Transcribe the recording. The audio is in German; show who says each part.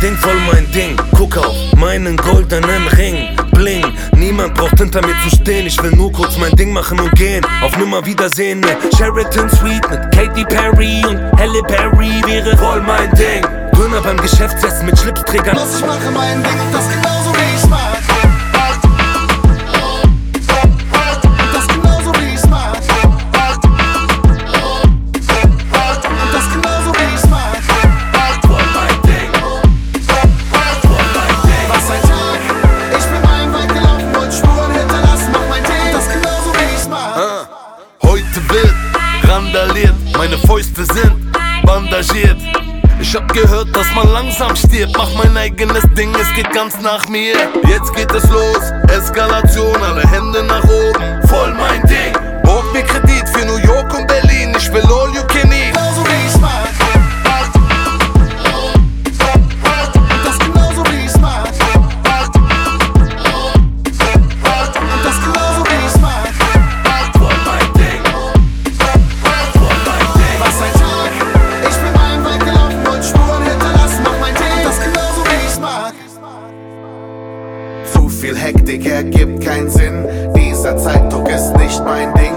Speaker 1: Ding, voll mein Ding. Guck auf meinen goldenen Ring. Bling, niemand braucht hinter mir zu stehen. Ich will nur kurz mein Ding machen und gehen. Auf Nimmerwiedersehen mit Sheraton Suite, mit Katy Perry und Halle Berry wäre voll mein Ding. Döner beim Geschäftsessen mit Schlipsträgern.
Speaker 2: Ich mache mein Ding und das genauso wie ich's mag. Und das genauso wie ich's mag. Und das genauso wie ich's mag.
Speaker 1: Voll mein Ding. Voll mein Ding.
Speaker 2: Was ein Tag, ich bin meinen Weg gelaufen und Spuren hinterlassen. Mach mein Ding, das genauso wie ich's mag.
Speaker 3: Heute wird randaliert, meine Fäuste sind bandagiert. Ich hab gehört, dass man langsam stirbt. Mach mein eigenes Ding, es geht ganz nach mir. Jetzt geht es los, Eskalation, alle Hände nach oben. Voll mein Ding. Borg mir Kredit für New York und Berlin. Ich will all you can eat.
Speaker 2: Genauso wie ich's mag. Und das genauso wie ich's mag. Und das genauso wie ich's mag.
Speaker 1: Voll mein Ding. Voll mein Ding.
Speaker 2: Was ein Tag, ich bin meinen Weg gelaufen und Spuren hinterlassen. Mach mein Ding, das genauso wie ich's mag.
Speaker 4: Zu viel Hektik ergibt keinen Sinn. Dieser Zeitdruck ist nicht mein Ding.